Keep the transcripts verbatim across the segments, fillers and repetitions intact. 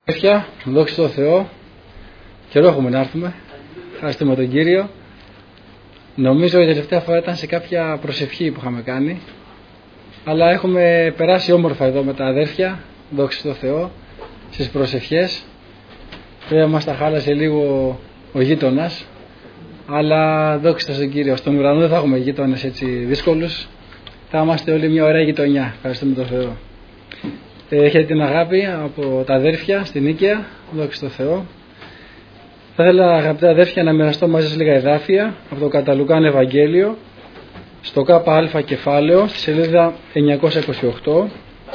Αδέρφια, δόξα τω Θεώ, καιρό έχουμε να έρθουμε. Ευχαριστούμε τον Κύριο. Νομίζω η τελευταία φορά ήταν σε κάποια προσευχή που είχαμε κάνει, αλλά έχουμε περάσει όμορφα εδώ με τα αδέρφια, δόξα τω Θεώ, στις προσευχές. Βέβαια μας τα χάλασε λίγο ο γείτονας, αλλά δόξα στον Κύριο. Στον ουρανό δεν θα έχουμε γείτονες έτσι δύσκολους, θα είμαστε όλοι μια ωραία γειτονιά. Ευχαριστούμε τον Θεό. Έχετε την αγάπη από τα αδέρφια στην Νίκαια, δόξα τω Θεώ. Θα ήθελα, αγαπητά αδέρφια, να μοιραστώ μαζί σας λίγα εδάφια από το κατά Λουκάν Ευαγγέλιο, στο ΚΑ κεφάλαιο, στη σελίδα εννιακόσια είκοσι οκτώ,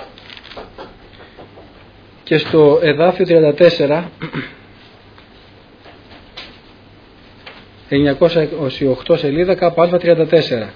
και στο εδάφιο τριάντα τέσσερα, εννιακόσια είκοσι οκτώ σελίδα, ΚΑ τριάντα τέσσερα.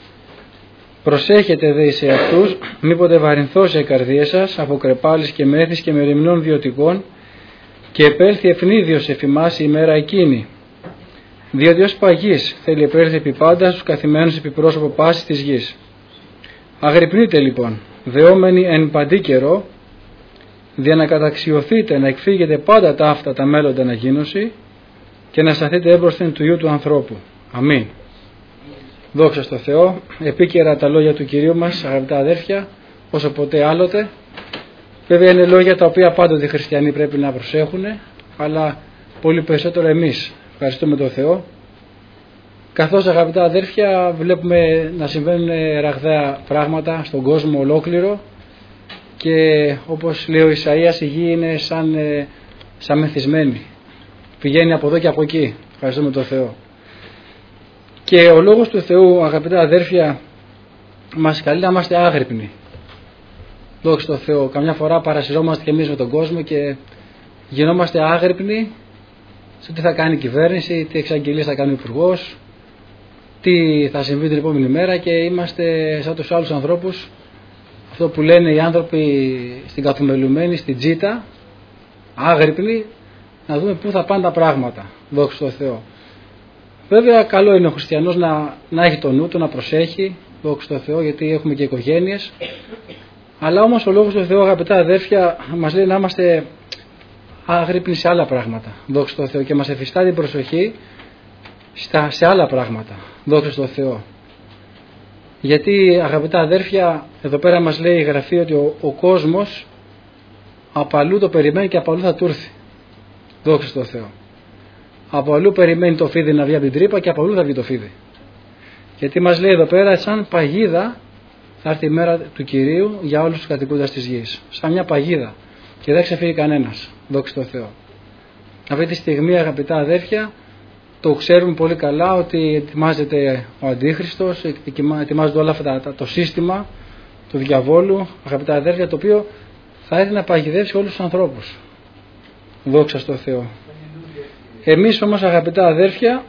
Προσέχετε δε σε αυτούς, μήποτε βαρυνθώσει οι καρδίες σας από κρεπάλης και μέθης και μεριμνών βιωτικών, και επέλθει ευνίδιος εφημάς η ημέρα εκείνη. Διότι ως παγής θέλει επέλθει επί πάντα στους καθημένους επί πρόσωπο πάσης της γης. Αγρυπνείτε λοιπόν, δεόμενοι εν παντή καιρό, δια να καταξιωθείτε να εκφύγετε πάντα τα αυτά τα μέλλοντα αναγίνωση και να σταθείτε έμπροσθεν του Υιού του ανθρώπου. Αμήν. Δόξα στο Θεό. Επίκαιρα τα λόγια του Κυρίου μας, αγαπητά αδέρφια, όσο ποτέ άλλοτε. Βέβαια είναι λόγια τα οποία πάντοτε οι χριστιανοί πρέπει να προσέχουν, αλλά πολύ περισσότερο εμείς. Ευχαριστούμε τον Θεό. Καθώς, αγαπητά αδέρφια, βλέπουμε να συμβαίνουν ραγδαία πράγματα στον κόσμο ολόκληρο, και όπως λέει ο Ισαΐας, η γη είναι σαν, σαν μεθυσμένη. Πηγαίνει από εδώ και από εκεί. Ευχαριστούμε τον Θεό. Και ο λόγος του Θεού, αγαπητά αδέρφια, μας καλεί να είμαστε άγρυπνοι. Δόξα τω Θεώ. Καμιά φορά παρασυρώμαστε και εμείς με τον κόσμο και γινόμαστε άγρυπνοι σε τι θα κάνει η κυβέρνηση, τι εξαγγελίες θα κάνει ο υπουργός, τι θα συμβεί την επόμενη μέρα, και είμαστε σαν τους άλλους ανθρώπους, αυτό που λένε οι άνθρωποι στην καθομελουμένη, στην τζίτα, άγρυπνοι, να δούμε πού θα πάνε τα πράγματα. Δόξα τω Θεώ. Βέβαια καλό είναι ο χριστιανός να, να έχει το νου του, να προσέχει, δόξα τω Θεώ, γιατί έχουμε και οικογένειες. Αλλά όμως ο λόγος του Θεού, αγαπητά αδέρφια, μας λέει να είμαστε άγρυπνοι σε άλλα πράγματα, δόξα τω Θεώ, και μας εφιστά την προσοχή στα, σε άλλα πράγματα, δόξα τω Θεώ. Γιατί, αγαπητά αδέρφια, εδώ πέρα μας λέει η Γραφή ότι ο, ο κόσμος από αλλού το περιμένει και από αλλού θα του έρθει, δόξα τω Θεώ. Από αλλού περιμένει το φίδι να βγει από την τρύπα και από αλλού θα βγει το φίδι. Γιατί μας λέει εδώ πέρα, σαν παγίδα θα έρθει η μέρα του Κυρίου για όλους τους κατοικούντας της γης. Σαν μια παγίδα, και δεν ξεφύγει κανένας, δόξα τω Θεώ. Αυτή τη στιγμή, αγαπητά αδέρφια, το ξέρουμε πολύ καλά ότι ετοιμάζεται ο Αντίχριστος, ετοιμάζεται όλα αυτά, το σύστημα του διαβόλου, αγαπητά αδέρφια, το οποίο θα έρθει να παγιδεύσει όλους τους ανθρώπους. Δόξα τω Θεώ. Εμείς όμως, αγαπητά αδέρφια,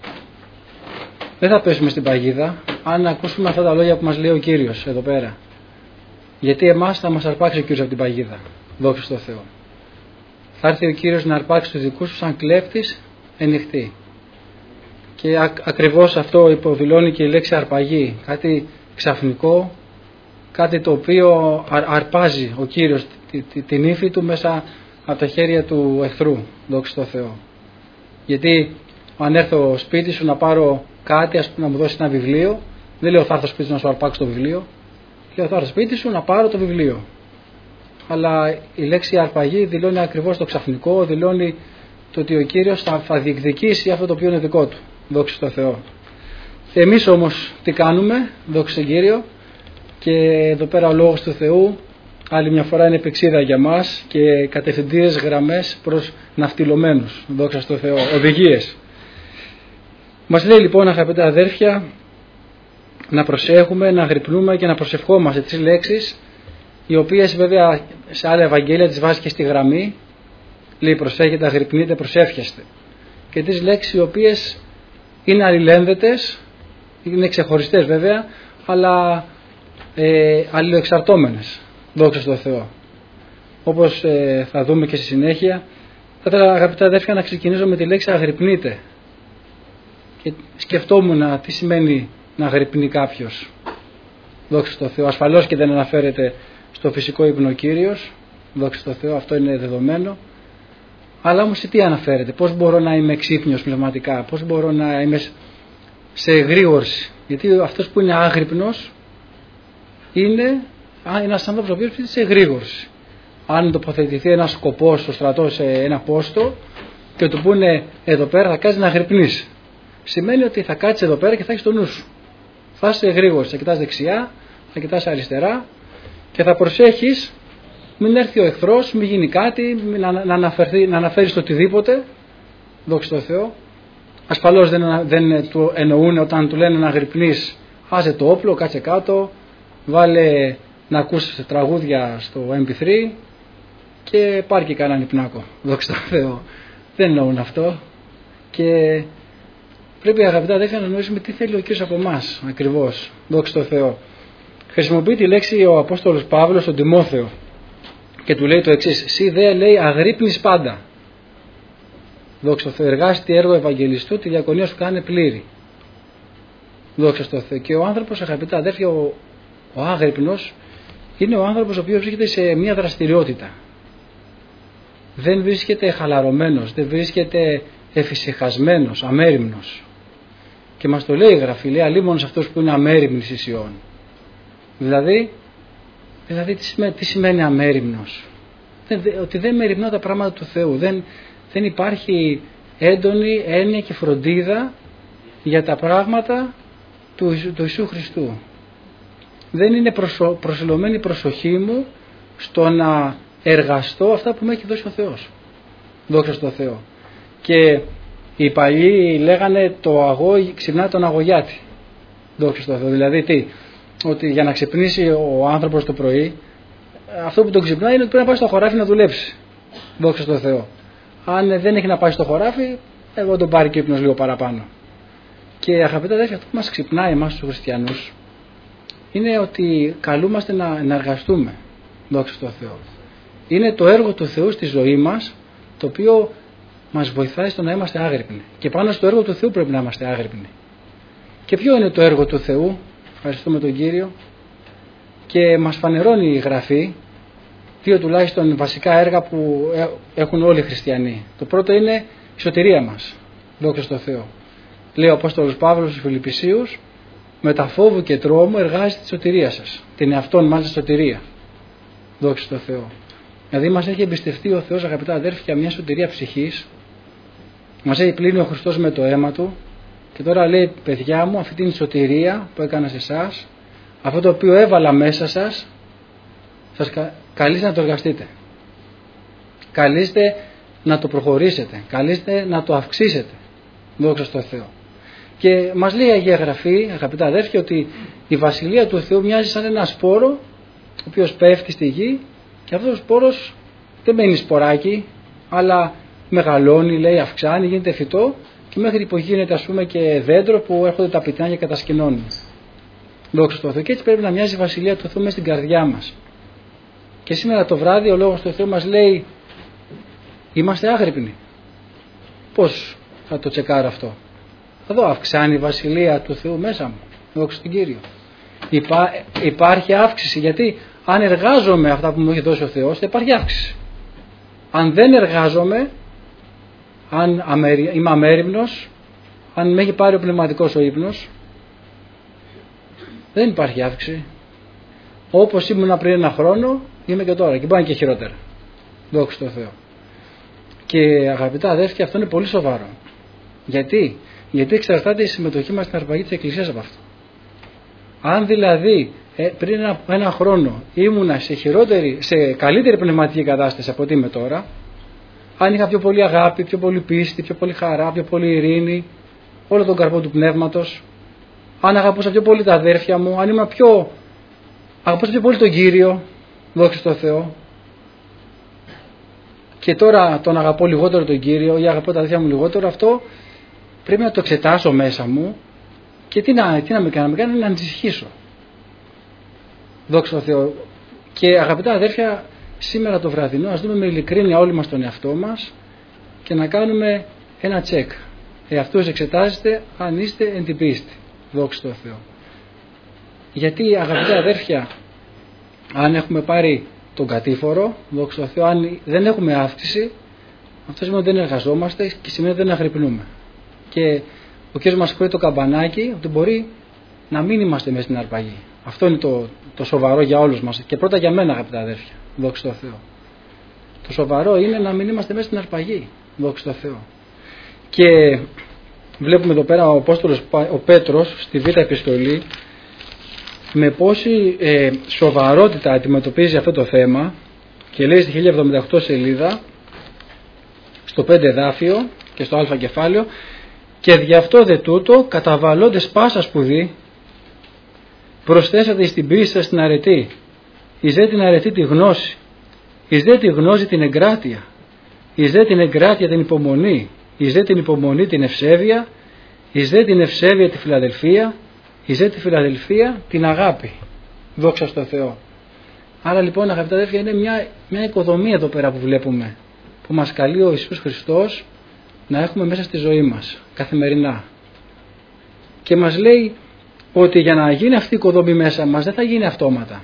δεν θα πέσουμε στην παγίδα αν ακούσουμε αυτά τα λόγια που μας λέει ο Κύριος εδώ πέρα. Γιατί εμάς θα μας αρπάξει ο Κύριος από την παγίδα. Δόξα τω Θεώ. Θα έρθει ο Κύριος να αρπάξει τους δικούς του σαν κλέφτης εν νυχτή. Και α, ακριβώς αυτό υποδηλώνει και η λέξη αρπαγή. Κάτι ξαφνικό, κάτι το οποίο αρ, αρπάζει ο Κύριος τη, τη, την ύφη του μέσα από τα χέρια του εχθρού. Δόξα τω Θεώ. Γιατί αν έρθω σπίτι σου να πάρω κάτι, ας πούμε, να μου δώσει ένα βιβλίο, δεν λέω θα έρθω σπίτι σου να σου αρπάξω το βιβλίο, λέω θα έρθω σπίτι σου να πάρω το βιβλίο. Αλλά η λέξη αρπαγή δηλώνει ακριβώς το ξαφνικό, δηλώνει το ότι ο Κύριος θα, θα διεκδικήσει αυτό το οποίο είναι δικό του. Δόξα τω Θεώ. Εμείς όμως τι κάνουμε, δόξα στον Κύριο, και εδώ πέρα ο λόγος του Θεού άλλη μια φορά είναι επεξίδα για μας και κατευθυντήρες γραμμές προς ναυτιλωμένους. Δόξα στον Θεό. Οδηγίες. Μας λέει λοιπόν, αγαπητά αδέρφια, να προσέχουμε, να αγρυπνούμε και να προσευχόμαστε τις λέξεις, οι οποίες βέβαια σε άλλα Ευαγγέλια τις βάζει και στη γραμμή. Λέει προσέχετε, αγρυπνείτε, προσεύχεστε. Και τις λέξεις οι οποίες είναι αλληλένδετες, είναι ξεχωριστές βέβαια, αλλά ε, αλληλοεξαρτώμενες. Δόξα στον Θεό. Όπως ε, θα δούμε και στη συνέχεια, θα ήθελα, αγαπητά αδέρφια, να ξεκινήσω με τη λέξη αγρυπνείτε. Και σκεφτόμουν τι σημαίνει να αγρυπνεί κάποιος. Δόξα στον Θεό. Ασφαλώς και δεν αναφέρεται στο φυσικό ύπνο ο Κύριος, δόξα τω Θεώ, αυτό είναι δεδομένο, Αλλά όμως σε τι αναφέρεται, πώς μπορώ να είμαι ξύπνιος πνευματικά, πώς μπορώ να είμαι σε εγρήγορση. Γιατί αυτός που είναι άγρυπνος είναι ένας άνθρωπος ο οποίος είναι σε εγρήγορση. Αν τοποθετηθεί ένας σκοπός στο στρατό σε ένα πόστο και του πούνε εδώ πέρα θα κάτσεις να αγρυπνείς, σημαίνει ότι θα κάτσεις εδώ πέρα και θα έχεις το νου σου. Θα είσαι εγρήγορος, θα κοιτάς δεξιά, θα κοιτάς αριστερά και θα προσέχεις μην έρθει ο εχθρός, μην γίνει κάτι, μην να, να, αναφερθεί, να αναφέρεις το οτιδήποτε. Δόξα τω Θεώ. Ασφαλώς δεν, δεν του εννοούν όταν του λένε να αγρυπνείς, άσε το όπλο, κάτσε κάτω, βάλε να ακούσεις τραγούδια στο εμ πι θρι και πάρει και κανέναν υπνάκο. Δόξα τω Θεώ. Δεν εννοούν αυτό. Και πρέπει, αγαπητά αδέρφια, να γνωρίσουμε τι θέλει ο Κύριος από εμάς ακριβώς. Δόξα τω Θεώ. Χρησιμοποιεί τη λέξη ο Απόστολος Παύλος στον Τιμόθεο και του λέει το εξής: «Σύ δε, λέει, αγρύπνεις πάντα. Δόξα τω Θεώ, εργάστη έργο Ευαγγελιστού, τη διακονία σου κάνε πλήρη». Δόξα τω Θεώ. Και ο άνθρωπος, αγαπητά αδέρφια, ο, ο άγρυπνος είναι ο άνθρωπος ο οποίος βρίσκεται σε μια δραστηριότητα. Δεν βρίσκεται χαλαρωμένος, δεν βρίσκεται εφησυχασμένος, αμέριμνος. Και μας το λέει η Γραφή, λέει αλίμονος αυτός που είναι αμέριμνης ισιών. Δηλαδή, δηλαδή τι σημαίνει, τι σημαίνει αμέριμνος? Δεν, ότι δεν μεριμνώ τα πράγματα του Θεού. Δεν, δεν υπάρχει έντονη έννοια και φροντίδα για τα πράγματα του, του Ιησού Χριστού. Δεν είναι προσω, προσελωμένη η προσοχή μου στο να εργαστώ αυτά που με έχει δώσει ο Θεός. Δόξα στον Θεό. Και οι παλιοί λέγανε το αγώ ξυπνά τον αγωγιάτη. Δόξα στον Θεό. Δηλαδή τι? Ότι για να ξυπνήσει ο άνθρωπος το πρωί, αυτό που τον ξυπνάει είναι ότι πρέπει να πάει στο χωράφι να δουλέψει. Δόξα στον Θεό. Αν δεν έχει να πάει στο χωράφι, εγώ τον πάρει και ύπνος λίγο παραπάνω. Και αγαπητά αδέρφια, αυτό που μας ξυπνάει εμάς τους χριστιανούς είναι ότι καλούμαστε να, να εργαστούμε. Δόξα στον Θεό. Είναι το έργο του Θεού στη ζωή μας, το οποίο μας βοηθάει στο να είμαστε άγρυπνοι. Και πάνω στο έργο του Θεού πρέπει να είμαστε άγρυπνοι. Και ποιο είναι το έργο του Θεού? Ευχαριστούμε τον Κύριο. Και μας φανερώνει η Γραφή δύο τουλάχιστον βασικά έργα που έχουν όλοι οι χριστιανοί. Το πρώτο είναι η σωτηρία μας. Δόξα στον Θεό. Λέει ο Απόστολος Παύλος στους Φιλιππισίους: με τα φόβου και τρόμου εργάζεται τη σωτηρία σας. Την εαυτόν μάλιστα σωτηρία. Δόξα στον Θεό. Δηλαδή μας έχει εμπιστευτεί ο Θεός, αγαπητά αδέρφια, μια σωτηρία ψυχής. Μας έχει πλύνει ο Χριστός με το αίμα Του. Και τώρα λέει: παιδιά μου, αυτή την σωτηρία που έκανα σε εσάς, αυτό το οποίο έβαλα μέσα σας, σας καλείστε να το εργαστείτε. Καλείστε να το προχωρήσετε. Καλείστε να το αυξήσετε. Δόξα στον Θεό. Και μας λέει η Αγία Γραφή, αγαπητά αδέρφια, ότι η Βασιλεία του Θεού μοιάζει σαν ένα σπόρο, ο οποίος πέφτει στη γη, και αυτός ο σπόρος δεν μένει σποράκι, αλλά μεγαλώνει, λέει, αυξάνει, γίνεται φυτό, και μέχρι που γίνεται, ας πούμε, και δέντρο που έρχονται τα πιτνιά και κατασκηνώνουν. Δόξα τω Θεώ. Και έτσι πρέπει να μοιάζει η Βασιλεία του Θεού μέσα στην καρδιά μας. Και σήμερα το βράδυ ο Λόγος του Θεού μας λέει: είμαστε άγρυπνοι. Πώς θα το τσεκάρω αυτό? Εδώ αυξάνει η Βασιλεία του Θεού μέσα μου. Δόξα τον Κύριο. Υπά, υπάρχει αύξηση, γιατί αν εργάζομαι αυτά που μου έχει δώσει ο Θεός, θα υπάρχει αύξηση. Αν δεν εργάζομαι, αν αμέρι, είμαι αμέριμνος, αν με έχει πάρει ο πνευματικός ο ύπνος, δεν υπάρχει αύξηση. Όπως ήμουν πριν ένα χρόνο, είμαι και τώρα, και μπορεί και χειρότερα. Δόξα τω Θεώ. Και αγαπητά αδέρφια, αυτό είναι πολύ σοβαρό. Γιατί? Γιατί εξαρτάται η συμμετοχή μας στην αρπαγή της Εκκλησίας από αυτό. Αν δηλαδή ε, πριν ένα, ένα χρόνο ήμουνα σε, χειρότερη, σε καλύτερη πνευματική κατάσταση από ό,τι είμαι τώρα, αν είχα πιο πολύ αγάπη, πιο πολύ πίστη, πιο πολύ χαρά, πιο πολύ ειρήνη, όλο τον καρπό του πνεύματος, αν αγαπούσα πιο πολύ τα αδέρφια μου, αν ήμουν πιο, αγαπούσα πιο πολύ τον Κύριο, δόξα τω Θεώ, και τώρα τον αγαπώ λιγότερο τον Κύριο ή αγαπώ τα αδέρφια μου λιγότερο, αυτό πρέπει να το εξετάσω μέσα μου και τι να, τι να με κάνει, να με κάνει να ανησυχήσω. Δόξα τω Θεώ. Και αγαπητά αδέρφια, σήμερα το βραδινό ας δούμε με ειλικρίνεια όλοι μας τον εαυτό μας και να κάνουμε ένα τσεκ. Εαυτούς εξετάζετε αν είστε εν την πίστη. Δόξα τω Θεώ. Γιατί αγαπητά αδέρφια, αν έχουμε πάρει τον κατήφορο, δόξα τω Θεώ, αν δεν έχουμε αύξηση, Αυτό σημαίνει ότι δεν εργαζόμαστε και σημαίνει ότι δεν αγρυπνούμε. Και ο Κύριος μας χωρεί το καμπανάκι ότι μπορεί να μην είμαστε μέσα στην αρπαγή. Αυτό είναι το, το σοβαρό για όλους μας και πρώτα για μένα, αγαπητά αδέρφια, δόξα τω Θεώ. Το σοβαρό είναι να μην είμαστε μέσα στην αρπαγή, δόξα τω Θεώ. Και βλέπουμε εδώ πέρα ο Απόστολος ο Πέτρος στη Β' Επιστολή με πόση ε, σοβαρότητα αντιμετωπίζει αυτό το θέμα και λέει στη χίλια εβδομήντα οκτώ σελίδα στο πέντε εδάφιο και στο α κεφάλαιο, και δι' αυτό δε τούτο καταβαλλόντες πάσα σπουδή προσθέσατε εις την πίστη σας την αρετή, εις δε την αρετή τη γνώση, εις δε τη γνώση την εγκράτεια, εις δε την εγκράτεια την υπομονή, εις δε την υπομονή την ευσέβεια, εις δε την ευσέβεια τη φιλαδελφία, εις δε τη φιλαδελφία την αγάπη. Δόξα στο Θεό. Άρα λοιπόν, αγαπητά αδέρφια, είναι μια, μια οικοδομή εδώ πέρα που βλέπουμε, που μας καλεί ο Ιησούς Χριστός να έχουμε μέσα στη ζωή μας καθημερινά. Και μας λέει ότι για να γίνει αυτή η οικοδομή μέσα μας δεν θα γίνει αυτόματα.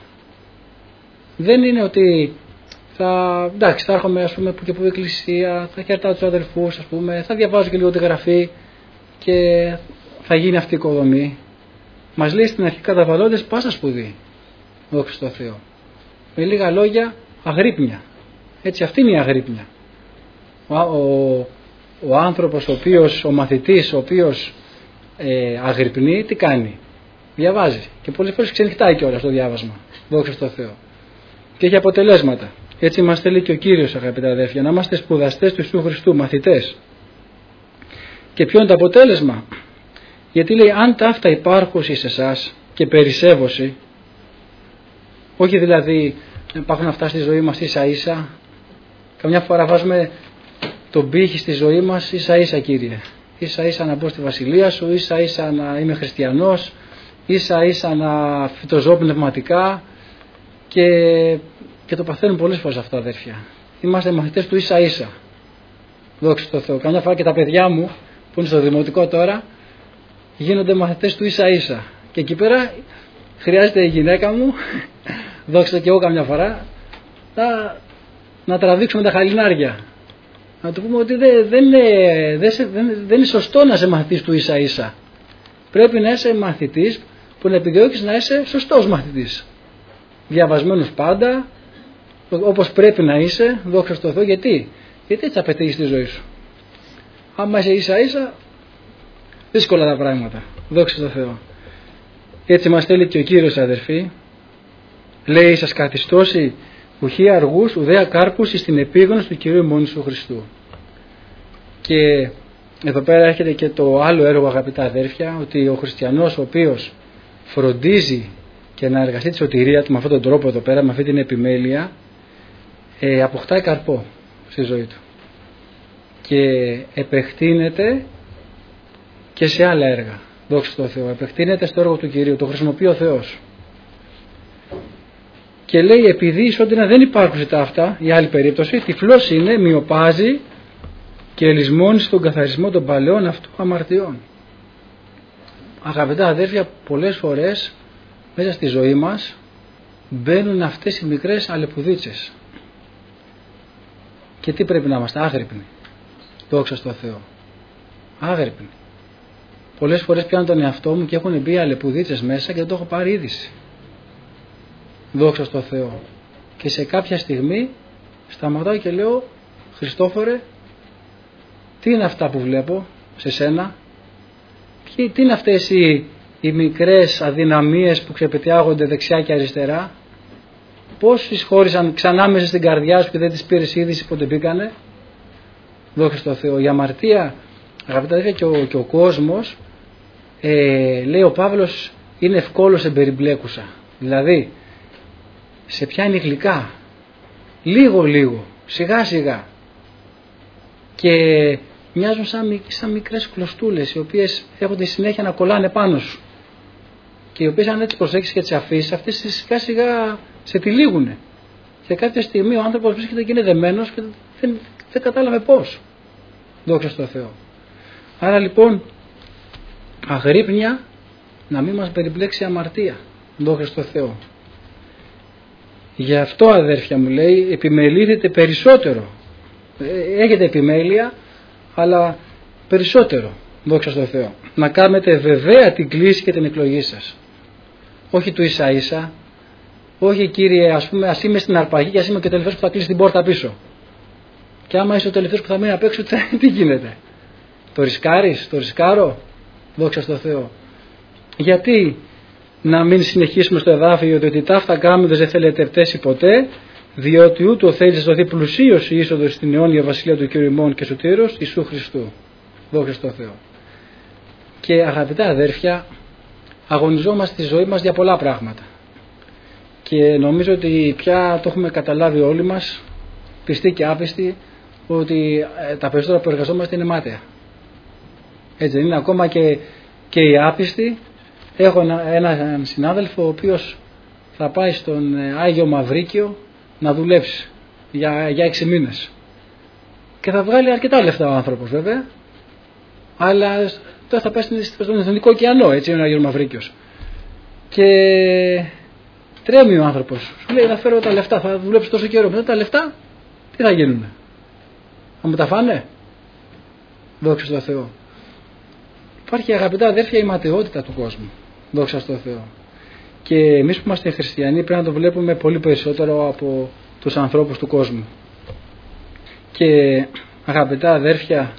Δεν είναι ότι θα, εντάξει, θα έρχομαι ας πούμε που και που εκκλησία, θα χαιρετάω τους αδελφούς, ας πούμε, θα διαβάζω και λίγο τη γραφή και θα γίνει αυτή η οικοδομή. Μας λέει στην αρχή καταβαλλόντες πάσα σπουδή. Δόξα τω Θεώ. Με λίγα λόγια, αγρύπνια. Έτσι, αυτή είναι η αγρύπνια. Ο, ο, ο άνθρωπος, ο οποίος, ο μαθητής, ο οποίος ε, αγρυπνεί, τι κάνει? Διαβάζει. Και πολλές φορές ξενυχτάει κιόλας στο διάβασμα. Δόξα τω Θεώ. Και έχει αποτελέσματα. Έτσι μας θέλει και ο Κύριος, αγαπητά αδέρφια, να είμαστε σπουδαστές του Ιησού Χριστού, μαθητές. Και ποιο είναι το αποτέλεσμα? Γιατί λέει, αν τα αυτά υπάρχουν σε εσάς και περισσεύωση, όχι δηλαδή υπάρχουν αυτά στη ζωή μας ίσα ίσα, καμιά φορά βάζουμε τον πύχη στη ζωή μας ίσα ίσα, Κύριε, ίσα ίσα να μπω στη βασιλεία σου, ίσα ίσα να είμαι χριστιανός, ίσα ίσα να φυτοζώ πνευματικά, και, και το παθαίνουν πολλές φορές αυτά, αδέρφια. Είμαστε μαθητές του ίσα ίσα. Δόξα τω Θεώ. Καμιά φορά και τα παιδιά μου που είναι στο δημοτικό τώρα γίνονται μαθητές του ίσα ίσα. Και εκεί πέρα χρειάζεται η γυναίκα μου, δόξα και εγώ καμιά φορά, να, να τραβήξουμε τα χαλινάρια. Να του πούμε ότι δεν, δεν, είναι, δεν, δεν, δεν είναι σωστό να είσαι μαθητής του ίσα ίσα. Πρέπει να είσαι μαθητής που να επιδιώκεις να είσαι σωστός μαθητής. Διαβασμένος πάντα, όπως πρέπει να είσαι, δόξα τω Θεώ. Γιατί? Γιατί έτσι απαιτείς τη ζωή σου. Άμα είσαι ίσα ίσα, δύσκολα τα πράγματα. Δόξα τω Θεώ. Έτσι μας θέλει και ο Κύριος, αδερφοί. Λέει, σας καθιστώσει ουχή αργούς ουδέα κάρπους εις την επίγνωση του Κυρίου μόνου σου Χριστού. Και εδώ πέρα έρχεται και το άλλο έργο, αγαπητά αδέρφια, ότι ο χριστιανός ο οποίος φροντίζει και να εργαστεί τη σωτηρία του με αυτόν τον τρόπο εδώ πέρα, με αυτή την επιμέλεια, ε, αποκτάει καρπό στη ζωή του και επεκτείνεται και σε άλλα έργα. Δόξα τω Θεώ. Επεκτείνεται στο έργο του Κυρίου, το χρησιμοποιεί ο Θεός. Και λέει, επειδή εις όντινα δεν υπάρχουν τα αυτά, η άλλη περίπτωση, τυφλός είναι, μειοπάζει και ελισμώνει στον καθαρισμό των παλαιών αυτού αμαρτιών. Αγαπητά αδέρφια, πολλές φορές μέσα στη ζωή μας μπαίνουν αυτές οι μικρές αλεπουδίτσες. Και τι πρέπει να είμαστε? Άγρυπνοι. Δόξα τω Θεώ. Άγρυπνοι. Πολλές φορές πιάνω τον εαυτό μου και έχουν μπει αλεπουδίτσες μέσα και δεν το έχω πάρει είδηση. Δόξα τω Θεώ. Και σε κάποια στιγμή σταματάω και λέω, Χριστόφορε, τι είναι αυτά που βλέπω σε σένα? Τι είναι αυτές οι, οι μικρές αδυναμίες που ξεπετιάγονται δεξιά και αριστερά? Πώς τις χώρισαν ξανά μέσα στην καρδιά σου και δεν τις πήρες είδηση πότε μπήκανε? Δόξα τω Θεώ. Η αμαρτία, αγαπητά αδέρφια, και ο, και ο κόσμος, ε, λέει ο Παύλος, είναι ευκόλως εμπεριμπλέκουσα. Δηλαδή σε πιάνει γλυκά, λίγο λίγο, σιγά σιγά, και μοιάζουν σαν, σαν μικρές κλωστούλες οι οποίες έχονται συνέχεια να κολλάνε πάνω σου και οι οποίες, αν έτσι προσέξεις και τις αφήσεις, αυτές σιγά σιγά σε τυλίγουνε και κάποια στιγμή ο άνθρωπος βρίσκεται και είναι δεμένος και δεν, δεν κατάλαβε πώς. Δόξα τω Θεώ. Άρα λοιπόν, αγρύπνια να μην μας περιπλέξει αμαρτία. Δόξα τω Θεώ. Γι' αυτό, αδέρφια μου, λέει, επιμελήθετε περισσότερο. Έχετε επιμέλεια, αλλά περισσότερο, δόξα στον Θεό, να κάνετε βεβαία την κλίση και την εκλογή σας. Όχι του ίσα ίσα, όχι κύριε, ας πούμε, ας είμαι στην αρπαγή και ας είμαι και ο τελευταίος που θα κλείσει την πόρτα πίσω. Και άμα είσαι ο τελευταίος που θα μείνει απ' έξω, τι γίνεται? Το ρισκάρεις, το ρισκάρω, δόξα στον Θεό. Γιατί να μην συνεχίσουμε στο εδάφιο, διότι ταύτα κάμιδες δεν θέλετε φτέσει ποτέ, διότι ούτω θέλει να δοθεί πλουσίως η είσοδος στην αιώνια βασιλεία του Κύριου ημών και σωτήρος Ιησού Χριστού. Δόξα στον Θεό. Και αγαπητά αδέρφια, αγωνιζόμαστε στη ζωή μας για πολλά πράγματα. Και νομίζω ότι πια το έχουμε καταλάβει όλοι μας, πιστοί και άπιστοι, ότι τα περισσότερα που εργαζόμαστε είναι μάταια. Έτσι δεν είναι? Ακόμα και, και οι άπιστοι. Έχω έναν ένα συνάδελφο ο οποίος θα πάει στον Άγιο Μαυρίκιο να δουλέψει για, για έξι μήνες. Και θα βγάλει αρκετά λεφτά ο άνθρωπος βέβαια, αλλά τώρα θα πάει στον Εθνικό Ωκεανό, έτσι είναι ο Άγιος Μαυρίκιος. Και τρέμει ο άνθρωπος. Σου λέει: θα φέρω τα λεφτά, θα δουλέψω τόσο καιρό. Μετά τα λεφτά τι θα γίνουνε? Θα μου τα φάνε? Δόξα στον Θεό. Υπάρχει, αγαπητά αδέρφια, η ματαιότητα του κόσμου. Δόξα στον Θεό. Και εμείς που είμαστε χριστιανοί πρέπει να το βλέπουμε πολύ περισσότερο από τους ανθρώπους του κόσμου. Και αγαπητά αδέρφια,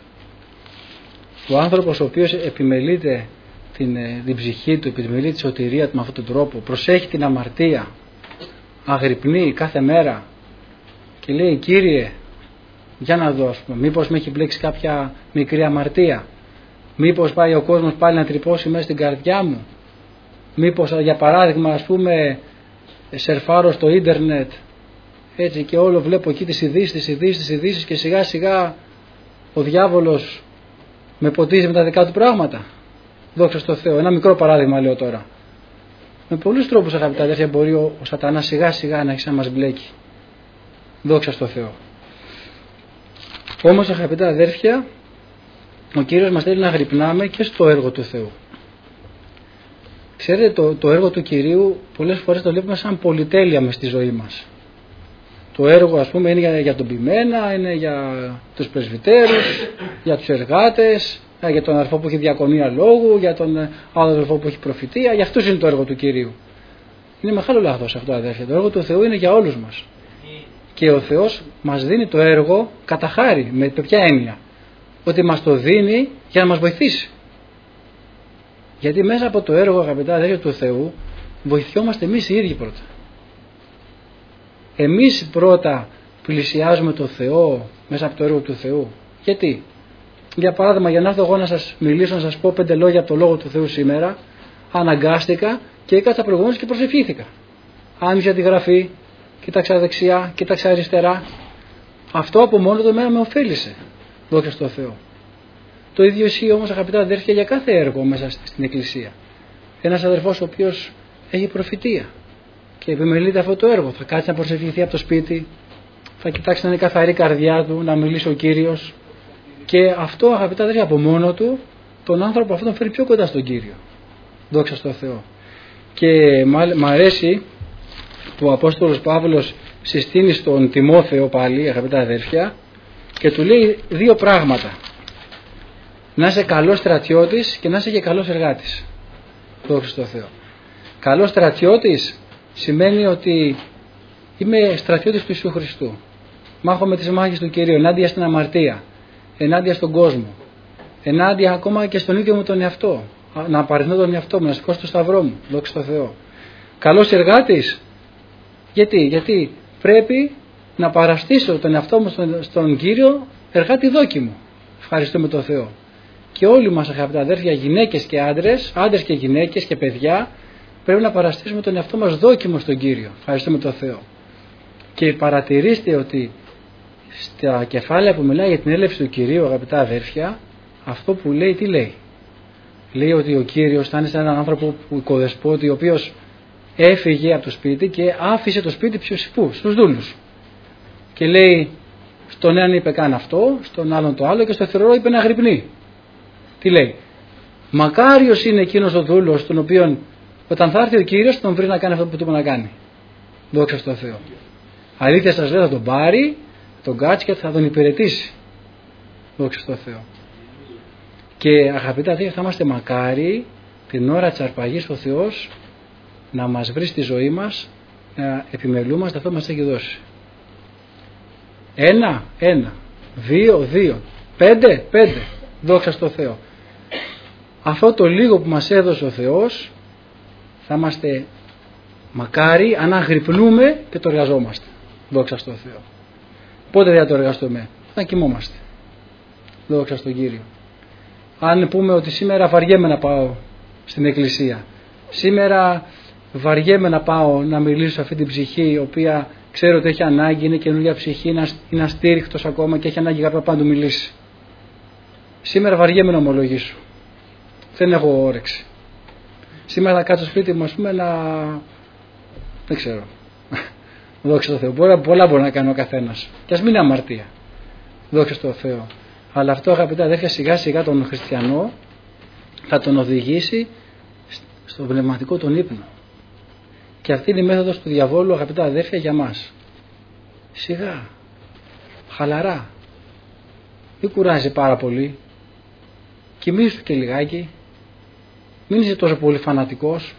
ο άνθρωπος ο οποίος επιμελείται την, την ψυχή του, επιμελεί τη σωτηρία του με αυτόν τον τρόπο, προσέχει την αμαρτία, αγρυπνεί κάθε μέρα και λέει: Κύριε, για να δω, ας πούμε, μήπως με έχει μπλέξει κάποια μικρή αμαρτία, μήπως πάει ο κόσμος πάλι να τρυπώσει μέσα στην καρδιά μου, μήπως για παράδειγμα, ας πούμε, σερφάρω στο ίντερνετ έτσι και όλο βλέπω εκεί τις ειδήσεις, τις ειδήσεις, τις ειδήσεις και σιγά σιγά ο διάβολος με ποτίζει με τα δικά του πράγματα. Δόξα στον Θεό. Ένα μικρό παράδειγμα λέω τώρα. Με πολλούς τρόπους, αγαπητά αδέρφια, μπορεί ο, ο σατανάς σιγά σιγά να έχει να μας μπλέκει. Δόξα στον Θεό. Όμως, αγαπητά αδέρφια, ο Κύριος μας θέλει να γρυπνάμε και στο έργο του Θεού. Ξέρετε, το, το έργο του Κυρίου πολλές φορές το βλέπουμε σαν πολυτέλεια μες στη ζωή μας. Το έργο, ας πούμε, είναι για, για τον ποιμένα, είναι για τους πρεσβυτέρους, για τους εργάτες, για τον αδερφό που έχει διακονία λόγου, για τον άλλο αδερφό που έχει προφητεία. Για αυτούς είναι το έργο του Κυρίου. Είναι μεγάλο λάθος αυτό, αδέρφια. Το έργο του Θεού είναι για όλους μας. Και ο Θεός μας δίνει το έργο κατά χάρη. Με ποια έννοια? Ότι μας το δίνει για να μας βοηθήσει. Γιατί μέσα από το έργο, αγαπητά αδέρφια, του Θεού βοηθιόμαστε εμείς οι ίδιοι πρώτα. Εμείς πρώτα πλησιάζουμε το Θεό μέσα από το έργο του Θεού. Γιατί? Για παράδειγμα, για να έρθω εγώ να σας μιλήσω, να σας πω πέντε λόγια από το Λόγο του Θεού σήμερα, αναγκάστηκα και έκατσα προηγουμένως και προσευχήθηκα. Άνοιξα τη γραφή, κοίταξα δεξιά, κοίταξα αριστερά. Αυτό από μόνο του εμένα με ωφέλησε. Δόξα στον Θεό. Το ίδιο ισχύει όμως, αγαπητά αδέρφια, για κάθε έργο μέσα στην Εκκλησία. Ένας αδερφός ο οποίος έχει προφητεία και επιμελείται αυτό το έργο, θα κάτσει να προσευχηθεί από το σπίτι, θα κοιτάξει να είναι καθαρή καρδιά του, να μιλήσει ο Κύριος. Και αυτό, αγαπητά αδέρφια, από μόνο του τον άνθρωπο αυτό τον φέρει πιο κοντά στον Κύριο. Δόξα στον Θεό. Και μ' αρέσει που ο Απόστολος Παύλος συστήνει στον Τιμόθεο πάλι, αγαπητά αδέρφια, και του λέει δύο πράγματα. Να είσαι καλός στρατιώτης και να είσαι και καλός εργάτης. Δόξα στον Θεό. Καλός στρατιώτης σημαίνει ότι είμαι στρατιώτης του Ιησού Χριστού. Μάχομαι τις μάχες του Κυρίου ενάντια στην αμαρτία, ενάντια στον κόσμο, ενάντια ακόμα και στον ίδιο μου τον εαυτό. Να απαρνηθώ τον εαυτό μου, να σηκώσω το σταυρό μου. Δόξα τω Θεώ. Καλός εργάτης. Γιατί? Γιατί πρέπει να παραστήσω τον εαυτό μου στον, στον Κύριο εργάτη δόκιμο. Ευχαριστούμε τον Θεό. Και όλοι μας, αγαπητά αδέρφια, γυναίκες και άντρες, άντρες και γυναίκες και παιδιά, πρέπει να παραστήσουμε τον εαυτό μας δόκιμο στον Κύριο. Ευχαριστούμε τον Θεό. Και παρατηρήστε ότι στα κεφάλαια που μιλάει για την έλευση του Κυρίου, αγαπητά αδέρφια, αυτό που λέει, τι λέει? Λέει ότι ο Κύριος θα είναι σαν έναν άνθρωπο που οικοδεσπότη, ο οποίος έφυγε από το σπίτι και άφησε το σπίτι ποιους υπούς, στους δούλους. Και λέει, στον έναν είπε κάνε αυτό, στον άλλον το άλλο και στο θηρορό είπε να γρυπνεί. Τι λέει? Μακάριος είναι εκείνος ο δούλος, τον οποίον όταν θα έρθει ο Κύριος τον βρει να κάνει αυτό που του είπε να κάνει. Δόξα στον Θεό. Αλήθεια σας λέω, θα τον πάρει, τον κάτσει και θα τον υπηρετήσει. Δόξα τω Θεώ. Και αγαπητά αδέρφια, θα είμαστε μακάρι την ώρα της αρπαγής ο Θεός να μας βρει στη ζωή μας, να επιμελούμαστε αυτό που μας έχει δώσει. Ένα, ένα, δύο, δύο, πέντε, πέντε. Δόξα τω Θεώ. Αυτό το λίγο που μας έδωσε ο Θεός θα είμαστε μακάρι αν αγρυπνούμε και το εργαζόμαστε. Δόξα τω Θεώ. Πότε δεν θα το εργαστούμε? Θα κοιμόμαστε. Δόξα στον Κύριο. Αν πούμε ότι σήμερα βαριέμαι να πάω στην εκκλησία, σήμερα βαριέμαι να πάω να μιλήσω σε αυτή την ψυχή η οποία ξέρω ότι έχει ανάγκη, είναι καινούργια ψυχή, είναι αστήριχτος ακόμα και έχει ανάγκη κάποιο να του μιλήσει. Σήμερα βαριέμαι να ομολογήσω. Δεν έχω όρεξη. Σήμερα θα κάτσω σπίτι μου, ας πούμε, να... δεν ξέρω. Δόξα τω Θεώ. Πολλά, πολλά μπορεί να κάνει ο καθένας. Και ας μην είναι αμαρτία. Δόξα τω Θεώ. Αλλά αυτό, αγαπητά αδέρφια, σιγά σιγά τον χριστιανό θα τον οδηγήσει στον πνευματικό τον ύπνο. Και αυτή είναι η μέθοδος του διαβόλου, αγαπητά αδέρφια, για μας. Σιγά. Χαλαρά. Μην κουράζει πάρα πολύ. Κοιμήσου και λιγάκι. Μην είσαι τόσο πολύ φανατικός.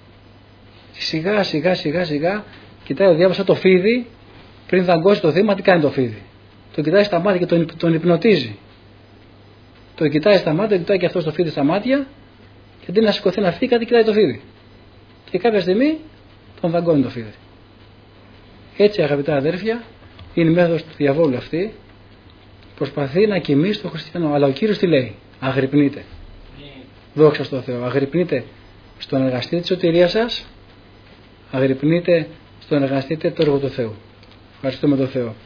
Σιγά σιγά σιγά σιγά κοιτάει ο διάβολος σαν το φίδι, πριν δαγκώσει το θύμα, τι κάνει το φίδι? Τον κοιτάει στα μάτια και τον, τον υπνοτίζει. Τον κοιτάει στα μάτια, κοιτάει και αυτό το φίδι στα μάτια, και αντί να σηκωθεί να φύγει, κάτι κοιτάει το φίδι. Και κάποια στιγμή τον δαγκώνει το φίδι. Έτσι, αγαπητά αδέρφια, είναι η μέθοδος του διαβόλου αυτή. Προσπαθεί να κοιμήσει τον χριστιανό. Αλλά ο Κύριος τι λέει? Αγρυπνείτε. Δόξα τω Θεώ. Αγρυπνείτε στον εργαστή της σωτηρίας σας. Αγρυπνείτε στον εργαστή το έργο του Θεού. Ευχαριστούμε τον Θεό.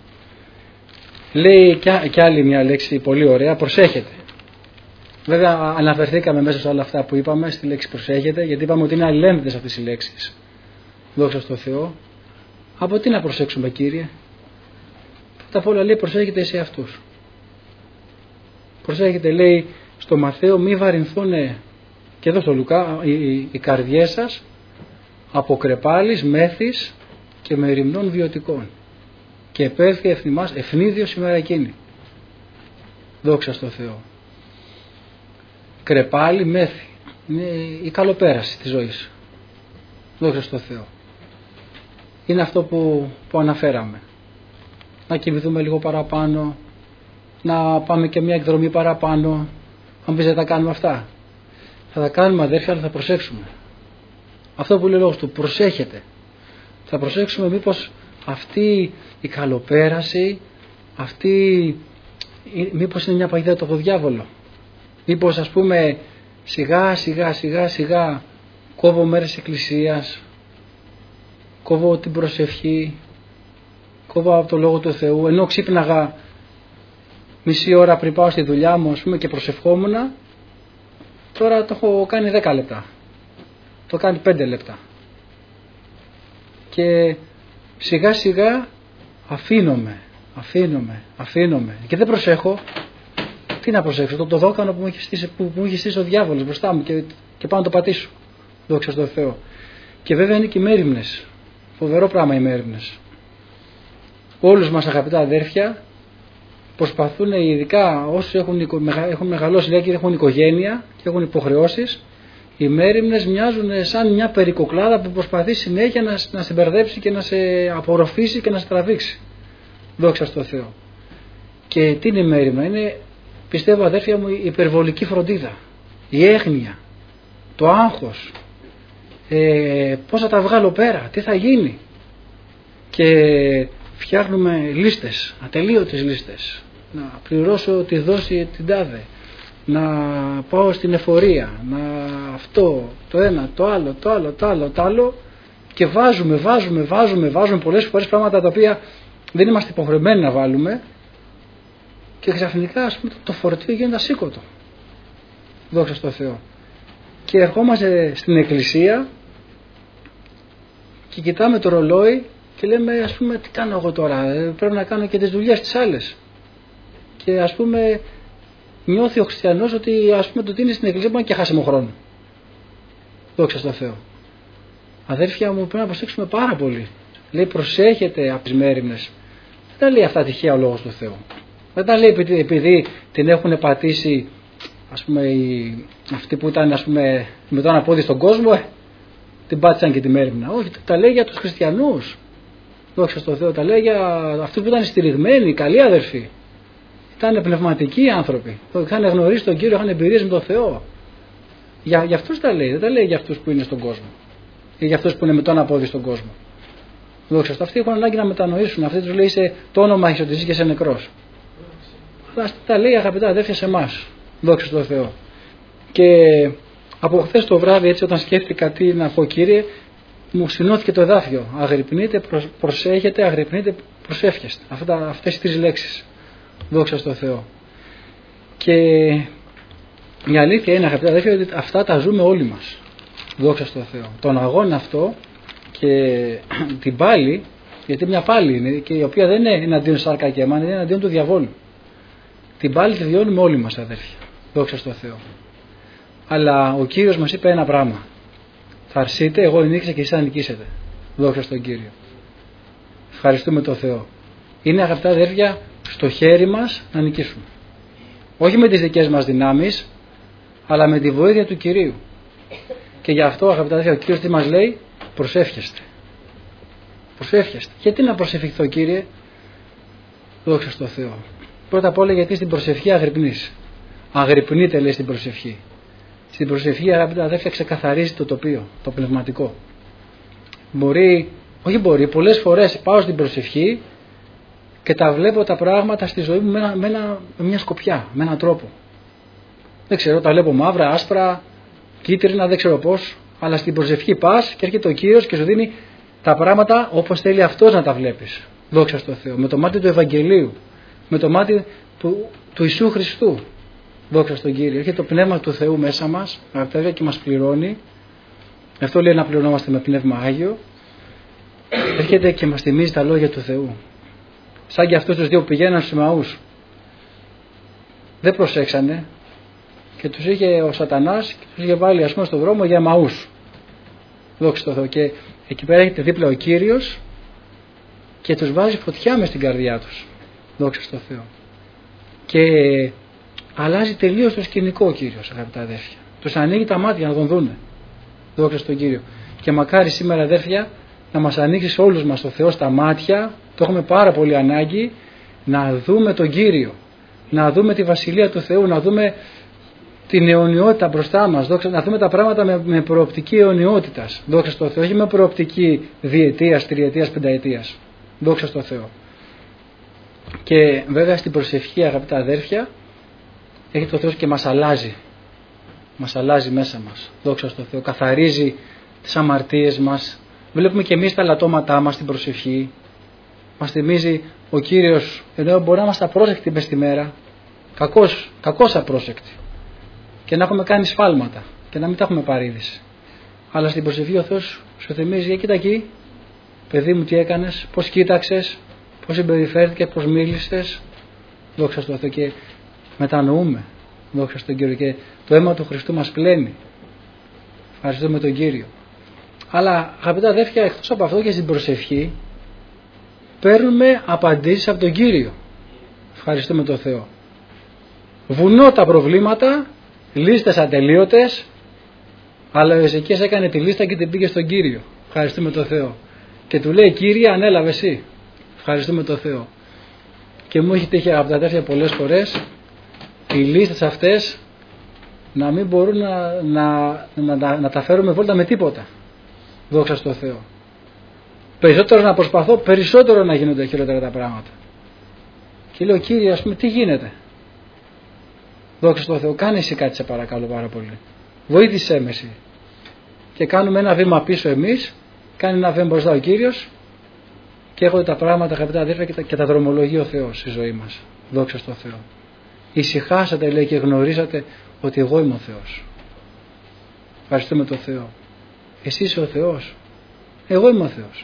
Λέει κι άλλη μια λέξη πολύ ωραία. Προσέχετε. Βέβαια αναφερθήκαμε μέσα σε όλα αυτά που είπαμε στη λέξη προσέχετε, γιατί είπαμε ότι είναι αλληλένδετες αυτές οι λέξεις. Δόξα τω Θεώ. Από τι να προσέξουμε, Κύριε? Πρώτα απ' όλα λέει προσέχετε σε αυτούς. Προσέχετε, λέει στο Μαθαίο, μη βαρυνθούν, και εδώ στο Λουκά, οι, οι, οι καρδιές σας από κρεπάλης, μέθης και μεριμνών βιωτικών, και επέφυγε ευθυμάς ευνίδιος ημέρα εκείνη. Δόξα στο Θεό. Κρεπάλι, μέθη, είναι η καλοπέραση της ζωής. Δόξα στο Θεό. Είναι αυτό που, που αναφέραμε. Να κοιμηθούμε λίγο παραπάνω, να πάμε και μια εκδρομή παραπάνω. Αν πεις δεν τα κάνουμε αυτά, θα τα κάνουμε αδέρφια, αλλά θα προσέξουμε. Αυτό που λέει ο λόγος του, προσέχετε. Θα προσέξουμε μήπως αυτή η καλοπέραση, αυτή μήπως είναι μια παγίδα από το διάβολο. Μήπως, ας πούμε, σιγά σιγά σιγά σιγά κόβω μέρες εκκλησίας, κόβω την προσευχή, κόβω από το Λόγο του Θεού, ενώ ξύπναγα μισή ώρα πριν πάω στη δουλειά μου, ας πούμε, και προσευχόμουνα, τώρα το έχω κάνει δέκα λεπτά, το κάνει πέντε λεπτά, και σιγά σιγά αφήνομαι, αφήνομαι, αφήνομαι και δεν προσέχω. Τι να προσέξω? Το, το δόκανο που μου έχει στήσει, που, που μου έχει στήσει ο διάβολος μπροστά μου, και, και πάω να το πατήσω. Δόξα τω Θεώ. Και βέβαια είναι και οι μέριμνες. Φοβερό πράγμα οι μέριμνες. Όλους μας, αγαπητά αδέρφια, προσπαθούν, ειδικά όσοι έχουν, έχουν μεγαλώσει, λέει, και έχουν οικογένεια και έχουν υποχρεώσεις, οι μέριμνες μοιάζουν σαν μια περικοκλάδα που προσπαθεί συνέχεια να, να σε μπερδέψει και να σε απορροφήσει και να σε τραβήξει. Δόξα τω Θεώ. Και τι είναι η μέριμνα? Είναι, πιστεύω αδέρφια μου, η υπερβολική φροντίδα, η έγνοια, το άγχος, ε, πώς θα τα βγάλω πέρα, τι θα γίνει, και φτιάχνουμε λίστες, ατελείωτες λίστες, να πληρώσω τη δόση την τάδε, να πάω στην εφορία, να αυτό, το ένα, το άλλο, το άλλο, το άλλο, το άλλο, και βάζουμε, βάζουμε, βάζουμε, βάζουμε πολλές φορές πράγματα τα οποία δεν είμαστε υποχρεωμένοι να βάλουμε, και ξαφνικά, ας πούμε, το φορτίο γίνεται ασήκωτο. Δόξα τω Θεώ. Και ερχόμαστε στην εκκλησία και κοιτάμε το ρολόι και λέμε, ας πούμε, τι κάνω εγώ τώρα, πρέπει να κάνω και τις δουλειές τις άλλες. Και, ας πούμε, νιώθει ο χριστιανός ότι, ας πούμε, το ότι είναι στην εκκλησία μπορεί και χάσιμο χρόνο. Δόξα τω Θεώ. Αδέρφια μου, πρέπει να προσέξουμε πάρα πολύ. Λέει, προσέχετε από τις μέριμνες. Δεν τα λέει αυτά τυχαία ο Λόγος του Θεού. Δεν τα λέει επειδή, επειδή την έχουν πατήσει, ας πούμε, οι, αυτοί που ήταν, ας πούμε, με το ένα πόδι στον κόσμο, ε, την πάτησαν και τη μέρημνα. Όχι, τα λέει για τους χριστιανούς. Δόξα τω Θεώ, τα λέει για αυτούς που ήταν στηριγμένοι, καλοί αδερφοί. Ήταν πνευματικοί άνθρωποι. Είχαν γνωρίσει τον Κύριο, είχαν εμπειρίες με τον Θεό. Για, για αυτούς τα λέει, δεν τα λέει για αυτούς που είναι στον κόσμο. Ή για αυτούς που είναι με το ένα πόδι στον κόσμο. Δόξα τω. Αυτοί έχουν ανάγκη να μετανοήσουν. Αυτοί τους λέει σε το όνομα έχεις ότι ζεις και είσαι νεκρός. Αλλά τα λέει, αγαπητά αδέρφια, σε εμάς. Δόξα τω Θεώ. Και από χθες το βράδυ, έτσι, όταν σκέφτηκα τι να πω, Κύριε, μου συνώθηκε το εδάφιο. Αγρυπνείτε, προσέχετε, αγρυπνείτε, προσεύχεστε. Αυτά, αυτές οι τρεις λέξεις. Δόξα τω Θεώ. Και η αλήθεια είναι, αγαπητά αδέρφια, ότι αυτά τα ζούμε όλοι μας. Δόξα τω Θεώ. Τον αγώνα αυτό και την πάλη, γιατί μια πάλη είναι, και η οποία δεν είναι εναντίον σάρκα και αιμάνα, είναι εναντίον του διαβόλου. Την πάλη τη βιώνουμε όλοι μας, αδέρφια. Δόξα τω Θεώ. Αλλά ο Κύριος μας είπε ένα πράγμα. Θα αρσείτε, εγώ νίκησα και εσείς θα νικήσετε. Δόξα στον Κύριο. Ευχαριστούμε τον Θεό. Είναι, αγαπητά αδέρφια, στο χέρι μας να νικήσουμε. Όχι με τις δικές μας δυνάμεις, αλλά με τη βοήθεια του Κυρίου. Και γι' αυτό, αγαπητά αδέρφια, ο Κύριος τι μας λέει? Προσεύχεστε. Προσεύχεστε. Γιατί να προσευχηθώ, Κύριε? Δόξα στον Θεό. Πρώτα απ' όλα γιατί στην προσευχή αγρυπνείς. Αγρυπνείτε, λέει, στην προσευχή. Στην προσευχή, αγαπητά αδέρφια, ξεκαθαρίζει το τοπίο, το πνευματικό. Μπορεί, όχι μπορεί, πολλές φορές πάω στην προσευχή και τα βλέπω τα πράγματα στη ζωή μου με, ένα, με, ένα, με μια σκοπιά, με έναν τρόπο. Δεν ξέρω, τα βλέπω μαύρα, άσπρα, κίτρινα, δεν ξέρω πώς, αλλά στην προσευχή πας και έρχεται ο Κύριος και σου δίνει τα πράγματα όπως θέλει αυτός να τα βλέπεις. Δόξα στον Θεό. Με το μάτι του Ευαγγελίου, με το μάτι του, του Ιησού Χριστού. Δόξα στον Κύριο. Έρχεται το Πνεύμα του Θεού μέσα μας, αγαπητά, και μας πληρώνει. Αυτό λέει να πληρωνόμαστε με Πνεύμα Άγιο. Έρχεται και μας θυμίζει τα λόγια του Θεού. Σαν και αυτούς τους δύο πηγαίναν στους Εμαούς. Δεν προσέξανε και τους είχε ο Σατανάς και τους είχε βάλει, ας πούμε, στον δρόμο για Εμαούς. Δόξα τω Θεώ. Και εκεί πέρα έρχεται δίπλα ο Κύριος και τους βάζει φωτιά μες στην καρδιά τους. Δόξα τω Θεώ. Και αλλάζει τελείως το σκηνικό ο Κύριος, αγαπητά αδέρφια. Τους ανοίγει τα μάτια να τον δούνε. Δόξα στον Κύριο. Και μακάρι σήμερα, αδέρφια, να μας ανοίξει σε όλους μας ο Θεός τα μάτια. Το έχουμε πάρα πολύ ανάγκη να δούμε τον Κύριο. Να δούμε τη Βασιλεία του Θεού. Να δούμε την αιωνιότητα μπροστά μας. Δόξα, να δούμε τα πράγματα με, με προοπτική αιωνιότητας. Δόξα στον Θεό. Όχι με προοπτική διετίας, τριετίας, πενταετίας. Δόξα στον Θεό. Και βέβαια στην προσευχή, αγαπητά αδέρφια, έχει το Θεός και μας αλλάζει. Μας αλλάζει μέσα μας. Δόξα στον Θεό. Καθαρίζει τις αμαρτίες μας. Βλέπουμε και εμείς τα λατώματά μας στην προσευχή. Μας θυμίζει ο Κύριος, ενώ μπορεί να είμαστε απρόσεκτοι μες τη μέρα, κακώς, κακώς απρόσεκτοι, και να έχουμε κάνει σφάλματα και να μην τα έχουμε πάρει είδηση. Αλλά στην προσευχή ο Θεός σου θυμίζει, κοίτα εκεί, παιδί μου, τι έκανες, πώς κοίταξες, πώς συμπεριφέρθηκες, πώς μίλησες. Δόξα στον Θεό. Και μετανοούμε. Δόξα στον Κύριο. Και το αίμα του Χριστού μας πλένει. Ευχαριστούμε τον Κύριο. Αλλά, αγαπητά αδέρφια, εκτός από αυτό και στην προσευχή παίρνουμε απαντήσεις από τον Κύριο. Ευχαριστούμε τον Θεό. Βουνό τα προβλήματα, λίστες ατελείωτες, αλλά ο Εζεκίας έκανε τη λίστα και την πήγε στον Κύριο. Ευχαριστούμε τον Θεό. Και του λέει, Κύριε, ανέλαβε εσύ. Ευχαριστούμε τον Θεό. Και μου έχει τύχει, αγαπητά αδέρφια, πολλές φορές οι λίστες αυτές να μην μπορούν να, να, να, να, να τα φέρουμε βόλτα με τίποτα. Δόξα στον Θεό. Περισσότερο να προσπαθώ, περισσότερο να γίνονται χειρότερα τα πράγματα. Και λέω, Κύριε, ας πούμε, τι γίνεται? Δόξα στον Θεό. Κάνε εσύ κάτι, σε παρακαλώ πάρα πολύ. Βοήθησέ με εσύ. Και κάνουμε ένα βήμα πίσω εμείς, κάνει ένα βήμα μπροστά ο Κύριος, και έρχονται τα πράγματα, αγαπητά αδέρφια, και τα, και τα δρομολογεί ο Θεός στη ζωή μας. Δόξα στον Θεό. Ησυχάσατε, λέει, και γνωρίζατε ότι εγώ είμαι ο Θεός. Ευχαριστούμε τον Θεό. Εσύ είσαι ο Θεός. Εγώ είμαι ο Θεός.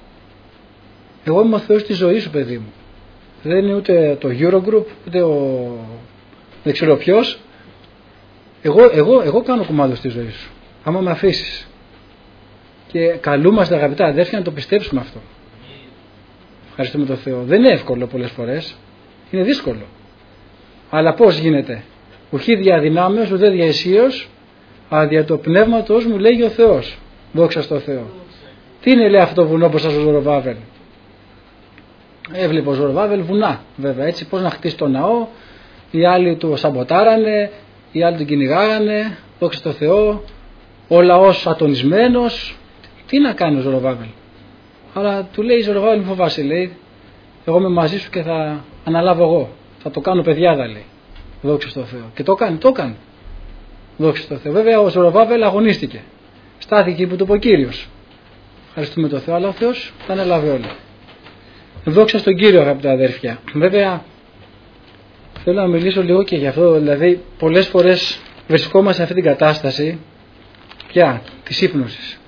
Εγώ είμαι ο Θεός της ζωής σου, παιδί μου. Δεν είναι ούτε το Eurogroup, ούτε ο... δεν ξέρω ποιος. Εγώ, εγώ, εγώ κάνω κομμάτι στη ζωή σου. Άμα με αφήσεις. Και καλούμαστε, αγαπητά αδέρφια, να το πιστέψουμε αυτό. Ευχαριστούμε τον Θεό. Δεν είναι εύκολο πολλές φορές. Είναι δύσκολο. Αλλά πώς γίνεται? Ουχή δια δυνάμεως, ουδέ δια ισχύος, αλλά δια το πνεύματος μου λέγει ο Θεός. Δόξα στο Θεό. Τι είναι, λέει, αυτό το βουνό μπροστά στο Ζοροβάβελ? Έβλεπε ο Ζοροβάβελ βουνά, βέβαια, έτσι, πώς να χτίσει το ναό. Οι άλλοι του σαμποτάρανε, οι άλλοι τον κυνηγάγανε. Δόξα στο Θεό. Ο λαός ατονισμένος. Τι να κάνει ο Ζοροβάβελ? Αλλά του λέει: Ζοροβάβελ, μη φοβάσαι, λέει. Εγώ είμαι μαζί σου και θα αναλάβω εγώ. Θα το κάνω παιδιάδα, λέει. Δόξα στο Θεό. Και το έκανε, το έκανε. Δόξα στο Θεό. Βέβαια ο Ζοροβάβελ αγωνίστηκε. Στάθηκε που του είπε ο Κύριος. Ευχαριστούμε τον Θεό, αλλά ο Θεός τα ανέλαβε όλα. Δόξα στον Κύριο, αγαπητά αδέρφια. Βέβαια θέλω να μιλήσω λίγο και γι' αυτό. Δηλαδή πολλές φορές βρισκόμαστε σε αυτή την κατάσταση πια της ύπνωσης.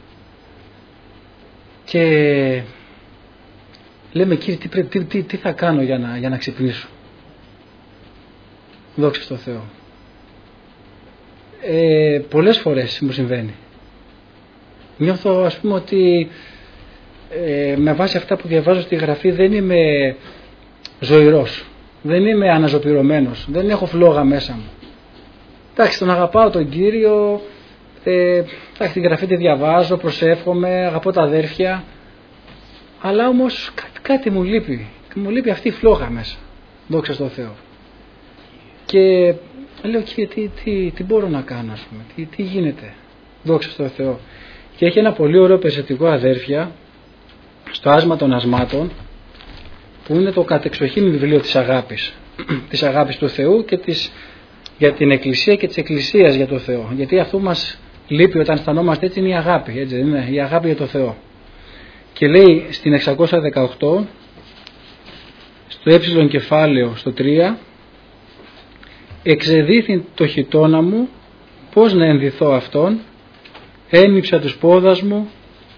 Και λέμε: Κύριε, τι, πρέπει, τι, τι, τι θα κάνω για να, για να ξυπνήσω? Δόξα στο Θεό. Ε, πολλές φορές μου συμβαίνει. Νιώθω, ας πούμε, ότι ε, με βάση αυτά που διαβάζω στη Γραφή δεν είμαι ζωηρός, δεν είμαι αναζωπυρωμένος, δεν έχω φλόγα μέσα μου. Εντάξει, τον αγαπάω τον Κύριο, ε, εντάξει, την Γραφή τη διαβάζω, προσεύχομαι, αγαπώ τα αδέρφια, αλλά όμως κάτι, κάτι μου λείπει, μου λείπει αυτή η φλόγα μέσα. Δόξα στο Θεό. Και λέω: Κύριε, τι, τι, τι μπορώ να κάνω, ας πούμε, τι, τι γίνεται? Δόξα στο Θεό. Και έχει ένα πολύ ωραίο περιστατικό, αδέρφια, στο Άσμα των Ασμάτων, που είναι το κατεξοχήν βιβλίο της αγάπης, της αγάπης του Θεού και της, για την Εκκλησία και της Εκκλησίας για το Θεό. Γιατί αυτό μας λείπει όταν αισθανόμαστε έτσι, είναι η αγάπη, έτσι, είναι η αγάπη για το Θεό. Και λέει στην εξακόσια δεκαοκτώ, στο ε κεφάλαιο, στο τρία, εξεδίθη το χιτώνα μου, πώς να ενδυθώ αυτόν, ένυψα τους πόδας μου,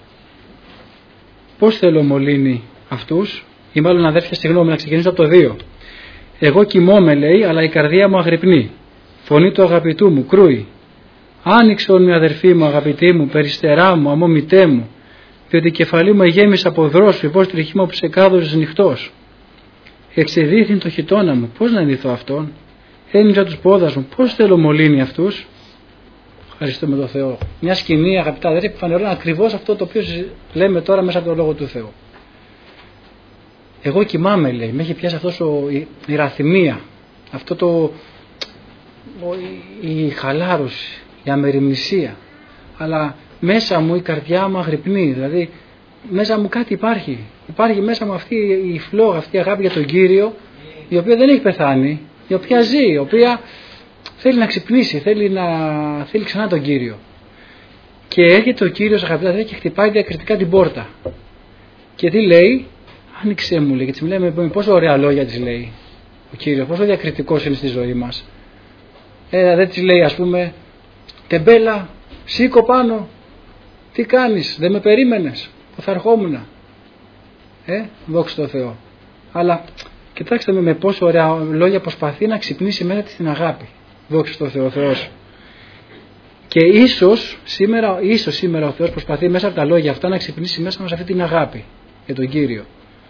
πώς θέλω μολύνει αυτούς, ή μάλλον αδέρφια, συγγνώμη, να ξεκινήσω από το δύο. Εγώ κοιμόμαι, λέει, αλλά η καρδία μου αγρυπνεί, φωνή του αγαπητού μου κρούει. Άνοιξε όν, αδερφή μου, αγαπητή μου, περιστερά μου, αμόμητέ μου, διότι η κεφαλή μου εγέμισε από δρόσου, πώς τριχή μου ψεκάδωσες νυχτός. Εξεδίθην το χιτώνα μου, πώς να ενδυθώ αυτόν, ένυψα τους πόδας μου, πώς θέλω μολύνει αυτούς. Ευχαριστούμε τον Θεό. Μια σκηνή, αγαπητά αδέρφια, που φανερώνει ακριβώς αυτό το οποίο λέμε τώρα μέσα από τον Λόγο του Θεού. Εγώ κοιμάμαι, λέει, με έχει πιάσει αυτός ο, η, η ραθυμία, αυτό το, ο, η, η χαλάρωση, η αμεριμνησία, αλλά μέσα μου η καρδιά μου αγρυπνεί, δηλαδή μέσα μου κάτι υπάρχει, υπάρχει μέσα μου αυτή η φλόγα, αυτή η αγάπη για τον Κύριο, η οποία δεν έχει πεθάνει, η οποία ζει, η οποία θέλει να ξυπνήσει, θέλει, να, θέλει ξανά τον Κύριο. Και έρχεται ο Κύριος, αγαπητά αδέρφια, και χτυπάει διακριτικά την πόρτα. Και τι λέει? Άνοιξε μου, λέει, και της μιλάμε με πόσο ωραία λόγια της λέει ο Κύριος, πόσο διακριτικός είναι στη ζωή μας. Ε, δεν της λέει, ας πούμε, τεμπέλα, σήκω πάνω, τι κάνεις, δεν με περίμενες, που θα ερχόμουν. Ε, δόξα τω Θεώ. Αλλά κοιτάξτε με, με πόσο ωραία λόγια προσπαθεί να ξυπνήσει μέσα της την αγάπη. Δόξα τω Θεώ, ο Θεός. Και ίσως σήμερα, ίσως σήμερα ο Θεός προσπαθεί μέσα από τα λόγια αυτά να ξυπνήσει μέσα μας αυτή την αγάπη για τον Κύριο.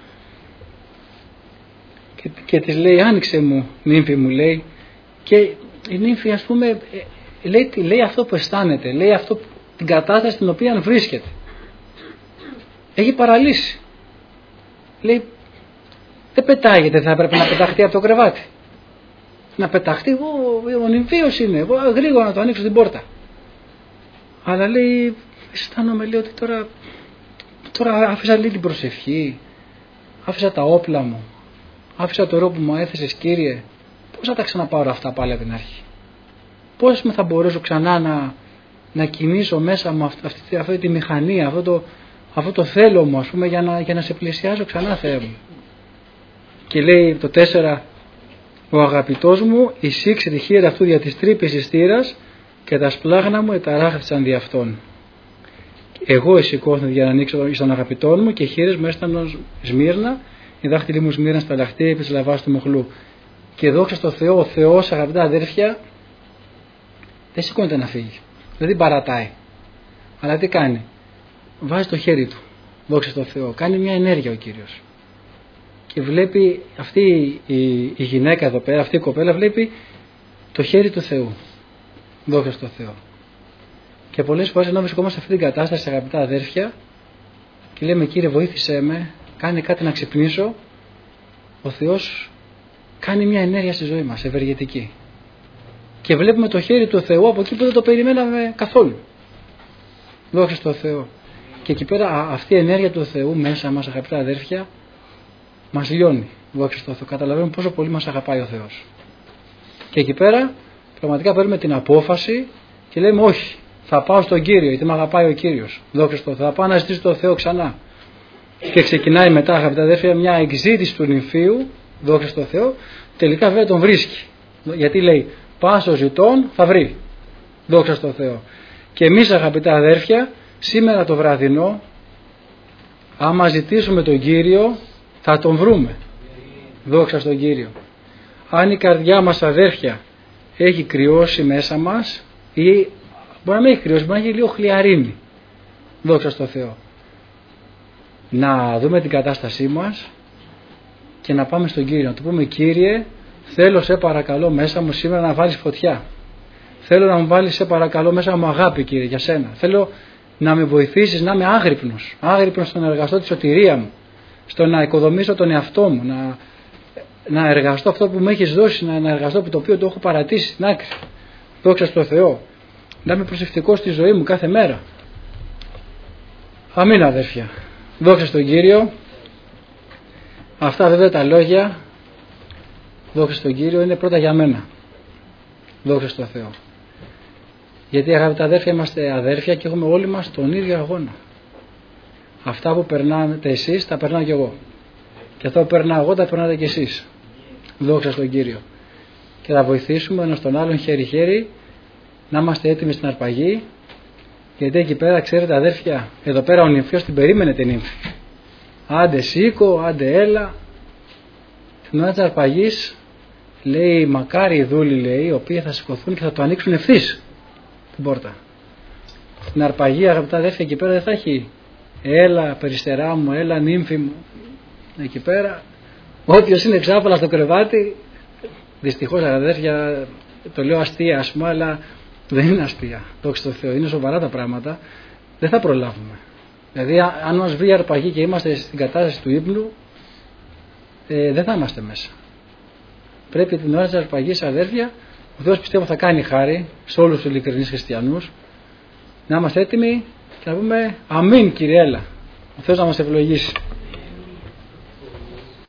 Και, και της λέει, άνοιξε μου, νύμφη μου, λέει, και η νύμφη, ας πούμε, λέει, λέει αυτό που αισθάνεται, λέει αυτό, την κατάσταση στην οποία βρίσκεται. Έχει παραλύσει. Λέει, δεν πετάγεται, θα έπρεπε να πεταχτεί από το κρεβάτι. Να πεταχτεί, εγώ, ο νυμφίος είναι, εγώ γρήγορα να το ανοίξω την πόρτα. Αλλά λέει, αισθάνομαι, λέει, ότι τώρα, τώρα άφησα λίγο την προσευχή, άφησα τα όπλα μου, άφησα το ρόπο που μου έθεσες, Κύριε, πώς θα τα ξαναπάρω αυτά πάλι από την αρχή? Πώς με θα μπορέσω ξανά να, να κινήσω μέσα μου αυτή, αυτή, αυτή τη μηχανή, αυτό το, αυτό το θέλω μου, ας πούμε, για να, για να σε πλησιάσω ξανά, Θεέ μου. Και λέει το τέσσερα, ο αγαπητός μου εισήξε τη χείρα αυτού δια της τρύπης της θύρας και τα σπλάγνα μου εταράχθησαν δι' αυτόν. Εγώ εσηκώθηκα για να ανοίξω στον αγαπητό μου και οι χείρες μου έσταναν Σμύρνα, η δάχτυλη μου Σμύρνα στα λαχτή επί της λαβάς του μοχλού. Και δόξα στο Θεό, ο Θεός, αγαπητά αδέρφια, δεν σηκώνεται να φύγει, δεν την παρατάει. Αλλά τι κάνει? Βάζει το χέρι του, δόξα στο Θεό, κάνει μια ενέργεια ο Κύριος. και βλέπει αυτή η, η γυναίκα εδώ πέρα, αυτή η κοπέλα βλέπει το χέρι του Θεού. Δόξα στο Θεό. Και πολλές φορές ενώ βρισκόμαστε σε αυτή την κατάσταση, αγαπητά αδέρφια, και λέμε Κύριε βοήθησέ με, κάνε κάτι να ξυπνήσω, ο Θεός κάνει μια ενέργεια στη ζωή μας, ευεργετική. Και βλέπουμε το χέρι του Θεού από εκεί που δεν το περιμέναμε καθόλου. Δόξα στο Θεό. Και εκεί πέρα αυτή η ενέργεια του Θεού μέσα μας, αγαπητά αδέρφια, μας λιώνει. Δόξα στο Θεό. Καταλαβαίνουμε πόσο πολύ μας αγαπάει ο Θεός. Και εκεί πέρα πραγματικά παίρνουμε την απόφαση και λέμε όχι, θα πάω στον Κύριο γιατί με αγαπάει ο Κύριος. Δόξα στο Θεό. Θα πάω να ζητήσω τον Θεό ξανά. Και ξεκινάει μετά, αγαπητά αδέρφια, μια εξήτηση του νυμφίου, δόξα στο Θεό, τελικά βέβαια τον βρίσκει. Γιατί λέει πάσο ζητών θα βρει. Δόξα στο Θεό. Και εμείς, αγαπητά αδέρφια, σήμερα το βραδινό, άμα ζητήσουμε τον Κύριο θα τον βρούμε. Δόξα στον Κύριο. Αν η καρδιά μας, αδέρφια, έχει κρυώσει μέσα μας, ή μπορεί να μην έχει κρυώσει, μπορεί να έχει λίγο χλιαρίνη. Δόξα στο Θεό. Να δούμε την κατάστασή μας και να πάμε στον Κύριο. Να του πούμε Κύριε, θέλω σε παρακαλώ μέσα μου σήμερα να βάλεις φωτιά. Θέλω να μου βάλεις σε παρακαλώ μέσα μου αγάπη, Κύριε, για σένα. Θέλω να με βοηθήσεις να είμαι άγρυπνος. Άγρυπνος στο να εργαστώ τη σωτηρία μου. Στο να οικοδομήσω τον εαυτό μου. Να, να εργαστώ αυτό που μου έχεις δώσει. Να, να εργαστώ το οποίο το έχω παρατήσει στην άκρη. Δόξα στο Θεό. Να είμαι προσεκτικός στη ζωή μου κάθε μέρα. Αμήν, αδέρφια. Δόξα στον Κύριο. Αυτά βέβαια τα λόγια, δόξα στον Κύριο, είναι πρώτα για μένα. Δόξα στον Θεό. Γιατί, αγαπητά αδέρφια, είμαστε αδέρφια και έχουμε όλοι μας τον ίδιο αγώνα. Αυτά που περνάτε εσείς τα περνάω κι εγώ. Και αυτά που περνάω εγώ τα περνάτε κι εσείς. Δόξα στον Κύριο. Και θα βοηθήσουμε ένας τον άλλον χέρι-χέρι να είμαστε έτοιμοι στην αρπαγή. Γιατί εκεί πέρα, ξέρετε αδέρφια, εδώ πέρα ο νυμφιός την περίμενε την νύμφη. Άντε σήκω, άντε έλα. Την ώρα της αρπαγής λέει μακάρι οι δούλοι, λέει, οι οποίοι θα σηκωθούν και θα το ανοίξουν ευθύς την πόρτα. Στην αρπαγή, αγαπητά αδέρφια, εκεί πέρα δεν θα έχει έλα περιστερά μου, έλα νύμφη μου. Εκεί πέρα όποιος είναι εξάπαλα στο κρεβάτι, δυστυχώς αδέρφια, το λέω αστεία ας πούμε, αλλά δεν είναι αστεία. Δόξα τω Θεώ, είναι σοβαρά τα πράγματα. Δεν θα προλάβουμε. Δηλαδή, αν μας βρει αρπαγή και είμαστε στην κατάσταση του ύπνου, ε, δεν θα είμαστε μέσα. Πρέπει την ώρα της αρπαγής, αδέρφια, ο Θεός πιστεύω θα κάνει χάρη σε όλους τους ειλικρινείς χριστιανούς, να είμαστε έτοιμοι και να πούμε αμήν, Κύριε, έλα. Ο Θεός να μας ευλογήσει.